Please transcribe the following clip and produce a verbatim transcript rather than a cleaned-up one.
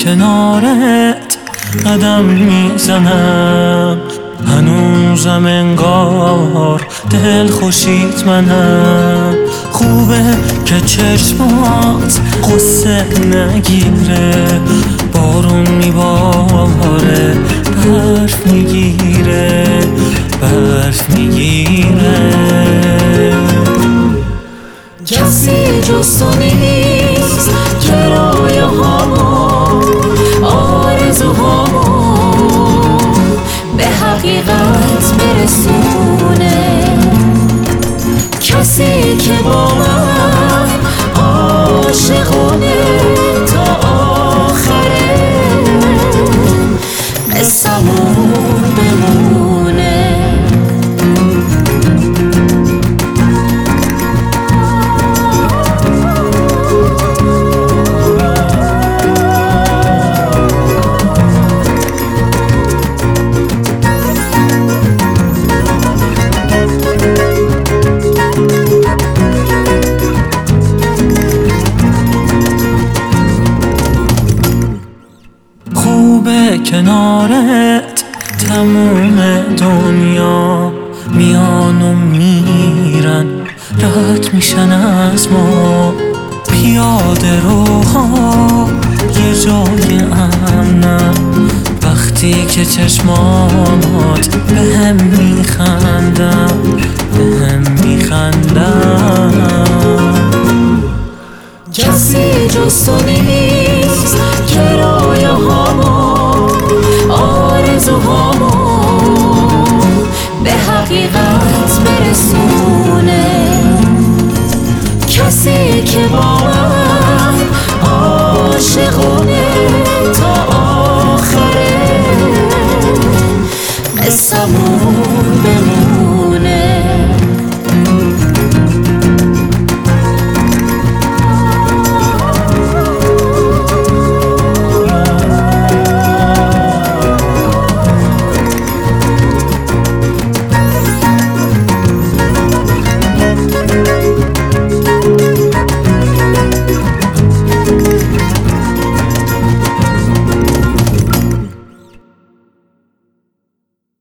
کنارت قدم میزنم، هنوزم انگار دل خوشیت منم. خوبه که چشمات قصه نگیره، بارون میباره برف میگیره، برف میگیره. کسی جز تو نیست که رایه هامو آرزوهامو به حقیقت برسونه، کسی که با من عاشقونه تا آخره قصه‌مون بمونه. خوبه کنارت تموم دنیا میان و میرن، رد میشن از ما. پیاده روها یه جای امنن، وقتی که چشمات به هم میخندن، به هم میخندن. کسی جز تو نیست که رایه هامو آرزوهامو به حقیقت برسونه، کسی که با من عاشقونه